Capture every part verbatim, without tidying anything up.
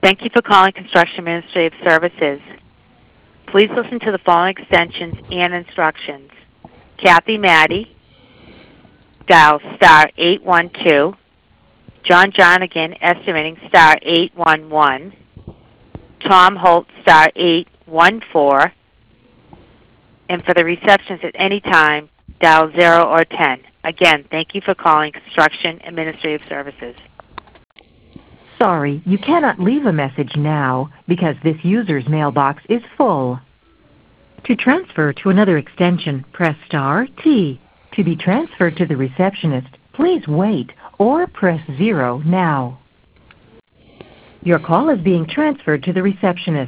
Thank you for calling Construction Administrative Services. Please listen to the following extensions and instructions. Kathy Maddy, dial star eight one two. John Jonigan, estimating star eight one one. Tom Holt, star eight one four. And for the receptionist at any time, dial zero or ten. Again, thank you for calling Construction Administrative Services. Sorry, you cannot leave a message now because this user's mailbox is full. To transfer to another extension, press star T. To be transferred to the receptionist, please wait or press zero now. Your call is being transferred to the receptionist.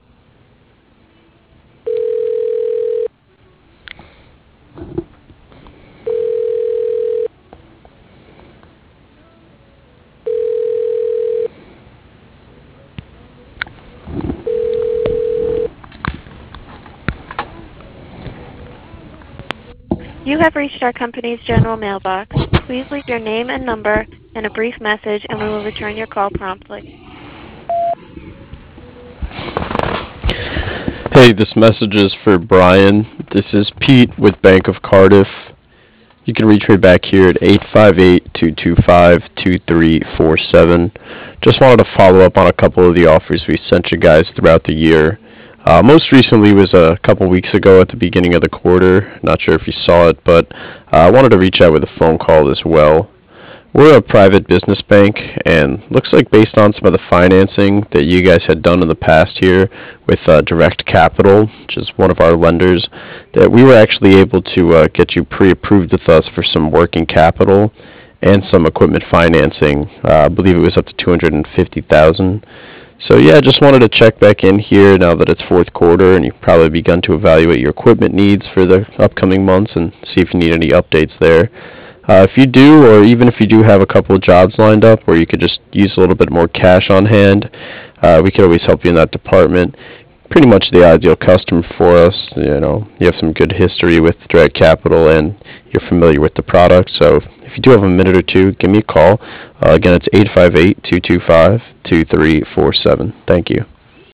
You have reached our company's general mailbox. Please leave your name and number and a brief message, and we will return your call promptly. Hey, this message is for Brian. This is Pete with Bank of Cardiff. You can reach me back here at eight five eight, two two five, two three four seven. Just wanted to follow up on a couple of the offers we sent you guys throughout the year. Uh, most recently was a couple weeks ago at the beginning of the quarter. Not sure if you saw it, but uh, I wanted to reach out with a phone call as well. We're a private business bank, and looks like based on some of the financing that you guys had done in the past here with uh, Direct Capital, which is one of our lenders, that we were actually able to uh, get you pre-approved with us for some working capital and some equipment financing. Uh, I believe it was up to two hundred fifty thousand dollars. So yeah, just wanted to check back in here now that it's fourth quarter and you've probably begun to evaluate your equipment needs for the upcoming months and see if you need any updates there. Uh, if you do, or even if you do have a couple of jobs lined up where you could just use a little bit more cash on hand, uh, we could always help you in that department. Pretty much the ideal customer for us. You know, you have some good history with Direct Capital and you're familiar with the product. So if you do have a minute or two, give me a call. Uh, again, it's eight five eight, two two five, two three four seven. Thank you.